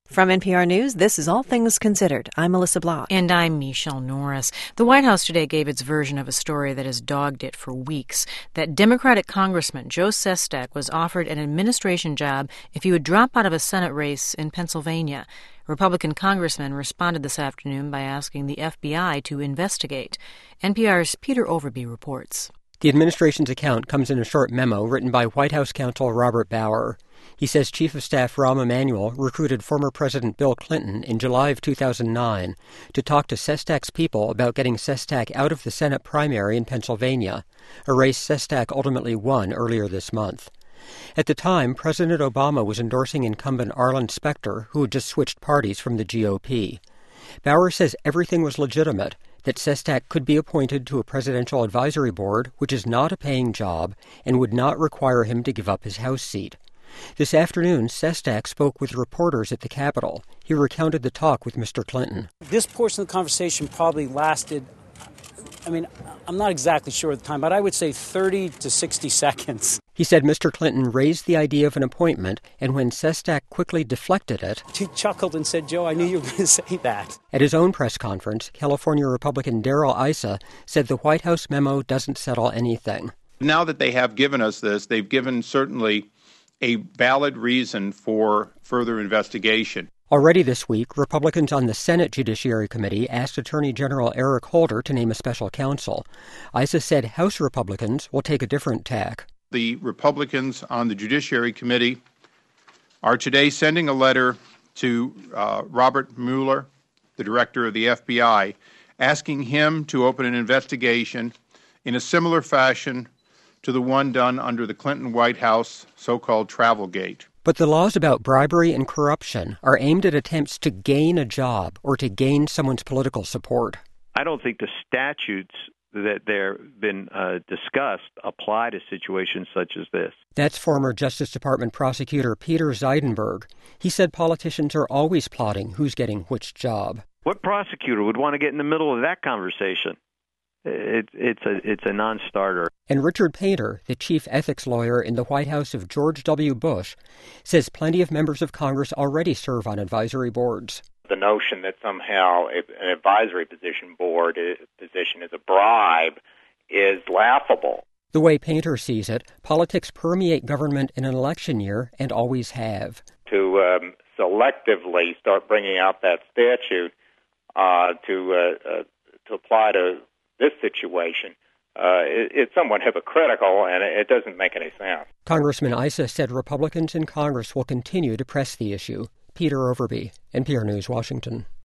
From NPR News, this is All Things Considered. I'm Melissa Block. And I'm Michelle Norris. The White House today gave its version of a story that has dogged it for weeks. That Democratic Congressman Joe Sestak was offered an administration job if he would drop out of a Senate race in Pennsylvania. Republican congressman responded this afternoon by asking the FBI to investigate. NPR's Peter Overby reports. The administration's account comes in a short memo written by White House counsel Robert Bauer. He says Chief of Staff Rahm Emanuel recruited former President Bill Clinton in July of 2009 to talk to Sestak's people about getting Sestak out of the Senate primary in Pennsylvania, a race Sestak ultimately won earlier this month. At the time, President Obama was endorsing incumbent Arlen Specter, who had just switched parties from the GOP. Bauer says everything was legitimate, that Sestak could be appointed to a presidential advisory board, which is not a paying job, and would not require him to give up his House seat. This afternoon, Sestak spoke with reporters at the Capitol. He recounted the talk with Mr. Clinton. This portion of the conversation probably lasted, I'm not exactly sure at the time, but I would say 30 to 60 seconds. He said Mr. Clinton raised the idea of an appointment, and when Sestak quickly deflected it, he chuckled and said, "Joe, I knew you were going to say that." At his own press conference, California Republican Darrell Issa said the White House memo doesn't settle anything. Now that they have given us this, they've given certainly a valid reason for further investigation. Already this week, Republicans on the Senate Judiciary Committee asked Attorney General Eric Holder to name a special counsel. Issa said House Republicans will take a different tack. The Republicans on the Judiciary Committee are today sending a letter to Robert Mueller, the director of the FBI, asking him to open an investigation in a similar fashion to the one done under the Clinton White House so-called Travelgate. But the laws about bribery and corruption are aimed at attempts to gain a job or to gain someone's political support. I don't think the statutes that they've been discussed apply to situations such as this. That's former Justice Department prosecutor Peter Zeidenberg. He said politicians are always plotting who's getting which job. What prosecutor would want to get in the middle of that conversation? It's a non-starter. And Richard Painter, the chief ethics lawyer in the White House of George W. Bush, says plenty of members of Congress already serve on advisory boards. The notion that somehow an advisory board position is a bribe is laughable. The way Painter sees it, politics permeate government in an election year and always have. To selectively start bringing out that statute to apply to this situation, it's somewhat hypocritical, and it doesn't make any sense. Congressman Issa said Republicans in Congress will continue to press the issue. Peter Overby, NPR News, Washington.